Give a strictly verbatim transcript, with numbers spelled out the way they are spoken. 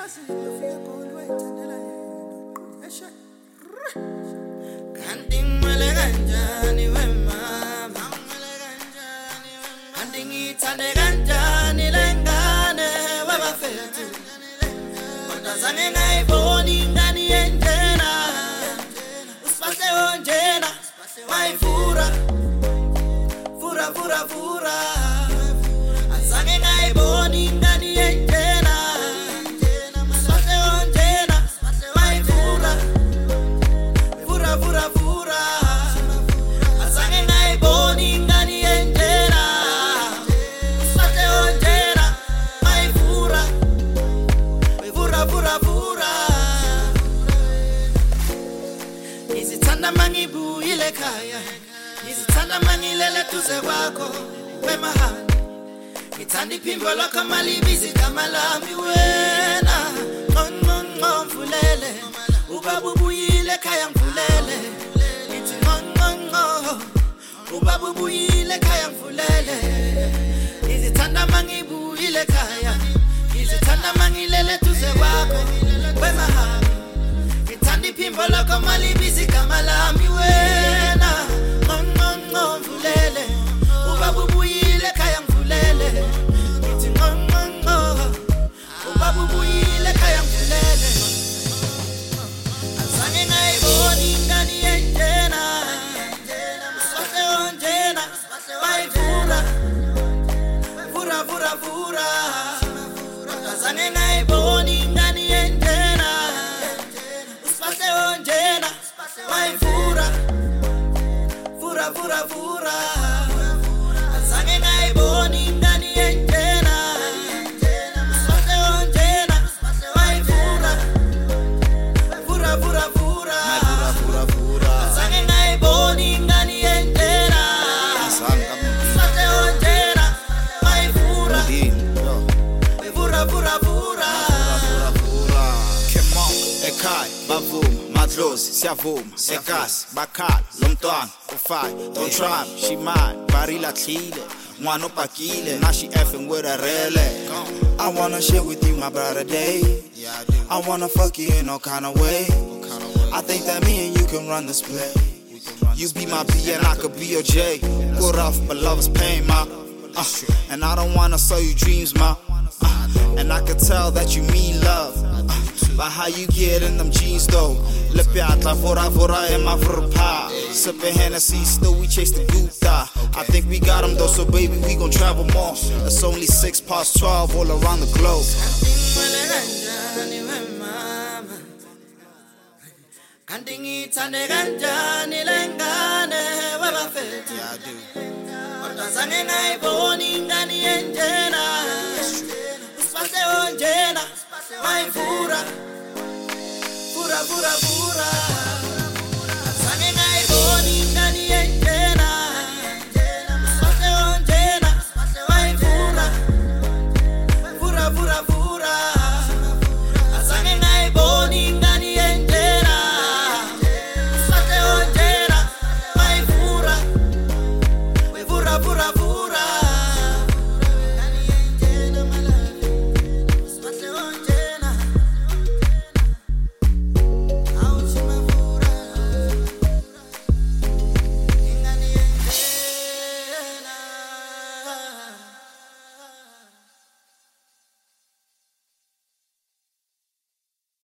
Kanti ngimele kanjani we mama, kanti ngithande kanjani lengane wabafethu, kodwa zange ngayiboni ingane yenjena, usibahle onjena wayivura vura vura vura, azange ngayiboni ingane yenjena, usibahle onjena wayivura vura vura vura, azange ngayiboni ingane yenjena, usibahle onjena wayivura vura vura vura. Izithanda mangibuyile ekhaya, izithanda mangilele duze kwakho wemahani, ngithanda iphimbo lakho malibiza igama lami wena, nqonqonqo mvulele, ubaba ubuyile ekhaya mvulele, ngithi nqonqonqo, ubaba ubuyile ekhaya mvulele, izithanda mangibuyile ekhaya, izithanda mangilele duze kwakho wemahani, ngithanda iphimbo lakho malibiza igama lami wena, nqonqonqo mvulele, ubaba ubuyile ekhaya mvulele, ngithi nqonqonqo, ubaba ubuyile ekhaya mvulele, azange ngayiboni ingane yenjena, usibahle onjena wayivura vura vura vura, azange ngayiboni ingane yenjena, usibahle onjena wayivura vura vura vura, azange ngayiboni ingane yenjena, usibahle onjena wayivura vura vura vura, azange ngayiboni ingane yenjena, usibahle onjena wayivura vura vura vura. Come on, ekhaya bavuma madlozi siyavuma ekasi bakhala lomntwana ufai, don't try me, she mine barila tlile ngwana opakile now she effing with a rele. I wanna share with you my brother day, I wanna fuck you in all kind of way, I think that me and you can run this play, you be my B and I could be your J, good off but love is pain ma, uh, and I don't wanna sell you dreams ma, uh, and I could tell that you mean love, uh, by how you get in them jeans though. Lepiata vora vora in my verpa, sipping Hennessy, still we chase the Gupta. I think we got them though, so baby we gon' travel more. It's only six past twelve all around the globe. Kanti ngithande kanjani lengane wabafethu, yeah I do, kodwa zange ngayiboni ingane yenjena, usibahle onjena wayivura vura vura vura.